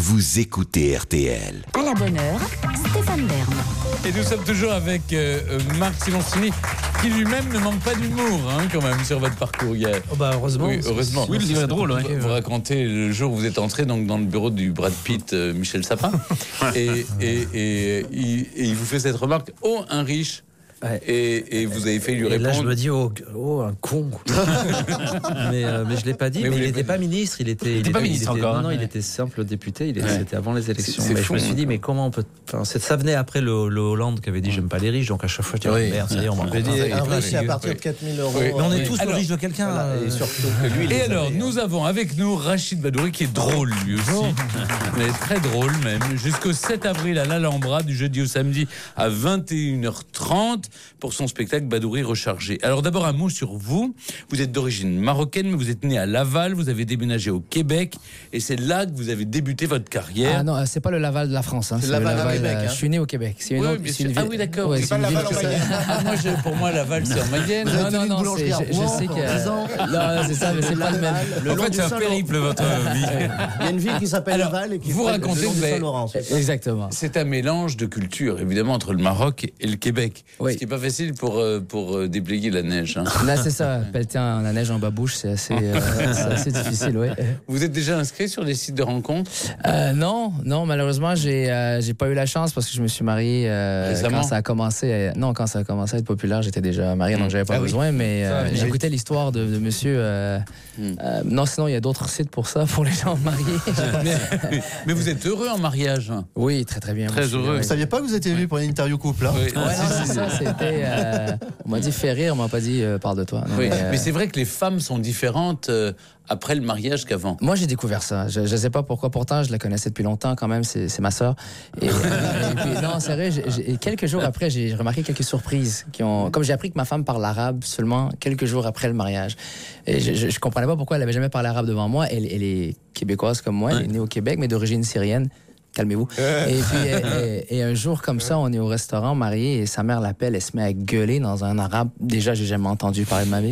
vous écoutez RTL. À la bonne heure, Stéphane Bern. Et nous sommes toujours avec Marc Simoncini, qui lui-même ne manque pas d'humour, quand même, sur votre parcours. Heureusement. Oui, heureusement. Oui, c'est drôle. Vous racontez le jour où vous êtes entré donc, dans le bureau du Brad Pitt, Michel Sapin, et il vous fait cette remarque « Oh, un riche !» Et vous avez fait lui répondre. Et là, je me dis, un con. mais je l'ai pas dit. Mais il n'était pas ministre. Il était pas ministre encore. Non, il était simple député. C'était avant les élections. C'est mais fou, je me suis dit, mais comment on peut. Ça venait après le Hollande qui avait dit, j'aime pas les riches. Donc à chaque fois, je dis, merde, c'est-à-dire, on va un riche, c'est à partir de 4 000 euros. Oui. Mais on est tous riches de quelqu'un. Et surtout que lui, Et alors, nous avons avec nous Rachid Badouri, qui est drôle lui aussi, mais très drôle même, jusqu'au 7 avril à l'Alhambra, du jeudi au samedi à 21h30 pour son spectacle Badouri rechargé. Alors d'abord un mot sur vous. Vous êtes d'origine marocaine, mais vous êtes né à Laval, vous avez déménagé au Québec, et c'est là que vous avez débuté votre carrière. Ah non, c'est pas le Laval de la France. C'est le Laval au Québec. Je suis né au Québec. C'est une autre, bien c'est sûr. une Ah ville- oui, d'accord. Ouais, C'est c'est une pas ville Laval que en ça- Mayenne. Pour moi, Laval, c'est en Mayenne. Non, boulangerie à je Rouen sais pendant 10 ans. que. Non, c'est ça, mais c'est pas le même. En fait, c'est un périple, votre vie. Il y a une ville qui s'appelle Alors, Laval et qui vous est racontez le long que du vous avez- Saint-Laurent. Exactement. C'est un mélange de culture, évidemment, entre le Maroc et le Québec. Oui. Ce qui n'est pas facile pour déblayer la neige. Là, c'est ça. Pelleter la neige en babouche, c'est assez difficile, oui. Vous êtes déjà inscrit sur des sites de rencontres? Non, malheureusement, j'ai pas eu la chance parce que je me suis marié Récemment? quand ça a commencé. Quand ça a commencé à être populaire, j'étais déjà marié, donc j'avais pas besoin. Mais j'écoutais l'histoire de monsieur. Non, sinon il y a d'autres sites pour ça, pour les gens mariés. Mais vous êtes heureux en mariage? Oui, très bien. Très heureux. Vous saviez pas que vous étiez venu pour une interview couple, hein? Oui. Ouais, non, c'est ça. C'était. On m'a dit fais rire, on m'a pas dit parle de toi. Non, Oui. Mais c'est vrai que les femmes sont différentes après le mariage qu'avant. Moi, j'ai découvert ça. Je sais pas pourquoi. Pourtant, je la connaissais depuis longtemps quand même. C'est ma sœur. Et puis, non, c'est vrai. Quelques jours après, j'ai remarqué quelques surprises comme j'ai appris que ma femme parle arabe seulement quelques jours après le mariage. Et je comprenais pas pourquoi elle avait jamais parlé arabe devant moi. Elle est québécoise comme moi. Elle est née au Québec, mais d'origine syrienne. Calmez-vous. Et puis, et un jour comme ça, on est au restaurant marié et sa mère l'appelle, elle se met à gueuler dans un arabe. Déjà, j'ai jamais entendu parler de ma vie.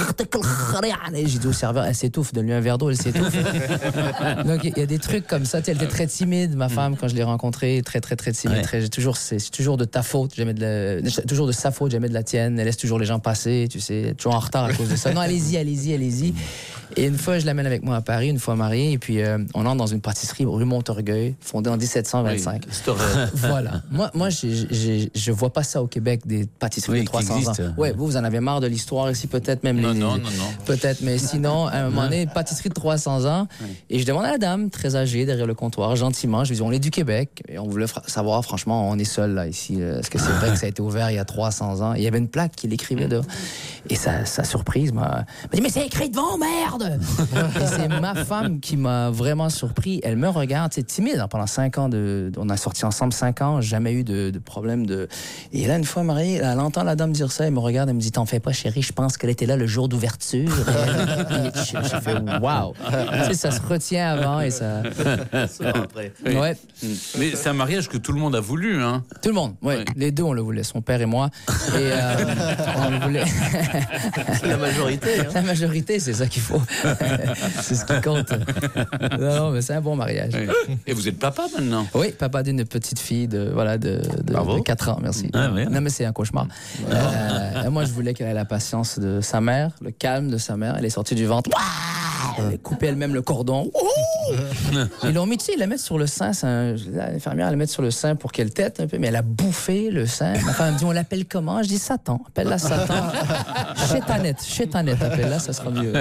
J'ai dit au serveur, elle s'étouffe, donne-lui un verre d'eau, elle s'étouffe. Donc, il y a des trucs comme ça. Elle était très timide, ma femme, quand je l'ai rencontrée, très, très, très timide. C'est toujours de ta faute, toujours de sa faute, jamais de la tienne. Elle laisse toujours les gens passer, tu sais, toujours en retard à cause de ça. Non, allez-y. Et une fois, je l'amène avec moi à Paris, une fois mariée, et puis on entre dans une pâtisserie rue Montorgueil, fondée en 1725. Oui, Voilà. Moi, je vois pas ça au Québec, des pâtisseries de 300 ans. Ouais, vous en avez marre de l'histoire ici, peut-être même. Non. Peut-être, mais sinon, à un moment donné, pâtisserie de 300 ans. Et je demande à la dame, très âgée, derrière le comptoir, gentiment, je lui dis, on est du Québec, et on voulait savoir, franchement, on est seul là ici. Est-ce que c'est vrai que ça a été ouvert il y a 300 ans? Et il y avait une plaque qui l'écrivait là. Et sa surprise m'a dit, mais c'est écrit devant, merde! Et c'est ma femme qui m'a vraiment surpris. Elle me regarde, c'est timide, pendant 5 ans, on a sorti ensemble 5 ans, jamais eu de problème de... Et là, une fois mariée, elle entend la dame dire ça, elle me regarde, elle me dit, t'en fais pas, chérie, je pense qu'elle était là le jour d'ouverture. Et j'ai fait, waouh! Tu sais, ça se retient avant et ça... Après. Oui. Ouais. Mais c'est un mariage que tout le monde a voulu, hein? Tout le monde, ouais. Les deux, on le voulait, son père et moi. Et on le voulait... La majorité, hein? La majorité, c'est ça qu'il faut. C'est ce qui compte. Non, mais c'est un bon mariage. Oui. Et vous êtes papa maintenant? Oui, papa d'une petite fille de 4 ans, merci. Ah, oui. Non, mais c'est un cauchemar. Moi, je voulais qu'elle ait la patience de sa mère, le calme de sa mère. Elle est sortie du ventre. Elle a coupé elle-même le cordon. Ils l'ont mis, tu sais, ils la mettent sur le sein. L'infirmière, elle la met sur le sein pour qu'elle tète un peu, mais elle a bouffé le sein. Ma femme me dit, on l'appelle comment? Je dis Satan. Appelle-la Satan. Chétanette, appelle-la, ça sera mieux.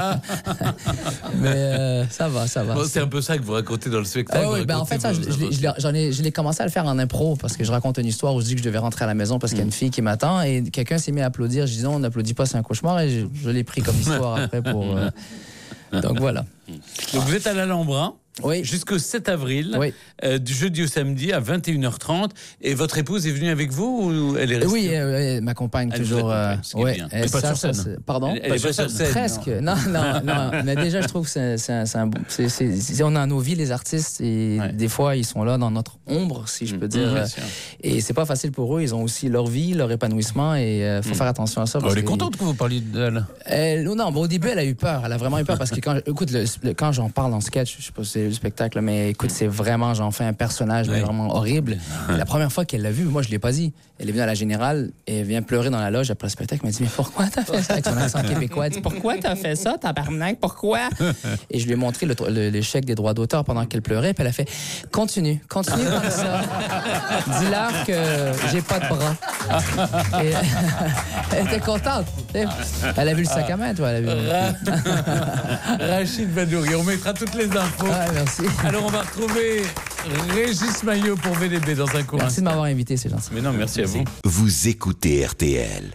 Mais ça va. Bon, c'est un peu ça que vous racontez dans le spectacle. Ah oui, en fait, ça, je l'ai commencé à le faire en impro parce que je raconte une histoire où je dis que je devais rentrer à la maison parce qu'il y a une fille qui m'attend et quelqu'un s'est mis à applaudir. Je dis non, on n'applaudit pas, c'est un cauchemar et je l'ai pris comme histoire après pour. Donc voilà. Donc vous êtes à l'Alhambra? Oui. Jusqu'au 7 avril, Oui. Du jeudi au samedi à 21h30. Et votre épouse est venue avec vous ou elle est restée? Oui, elle m'accompagne Elle toujours. vous accompagne, ce qui est bien. Elle Mais pas sur scène. Pardon? Elle est pas sur scène. Presque. Non. Mais déjà, je trouve que on a nos vies, les artistes, et des fois, ils sont là dans notre ombre, si je peux dire. Et c'est pas facile pour eux. Ils ont aussi leur vie, leur épanouissement, et faut faire attention à ça. Elle est contente que vous parliez d'elle. Non, au début, elle a eu peur. Elle a vraiment eu peur parce que quand j'en parle en sketch, je sais pas si j'ai vu le spectacle, mais écoute, c'est vraiment, j'en fais un personnage mais vraiment horrible. Et la première fois qu'elle l'a vu, moi, je l'ai pas dit. Elle est venue à la Générale et elle vient pleurer dans la loge après le spectacle. Elle m'a dit, mais pourquoi t'as fait ça? Avec son accent québécois. Elle dit, pourquoi t'as fait ça, tabarnak? Pourquoi? Et je lui ai montré le chèque des droits d'auteur pendant qu'elle pleurait. Puis elle a fait, continue comme ça. Dis-leur que j'ai pas de bras. Et elle était contente. Elle a vu le sac à main, toi. Elle a vu. Rachid Badouri, on mettra toutes les infos. Ouais, merci. Alors, on va retrouver Régis Maillot pour VDB dans un coin. Merci de m'avoir invité, c'est gentil. Mais non, merci à vous. Vous écoutez RTL.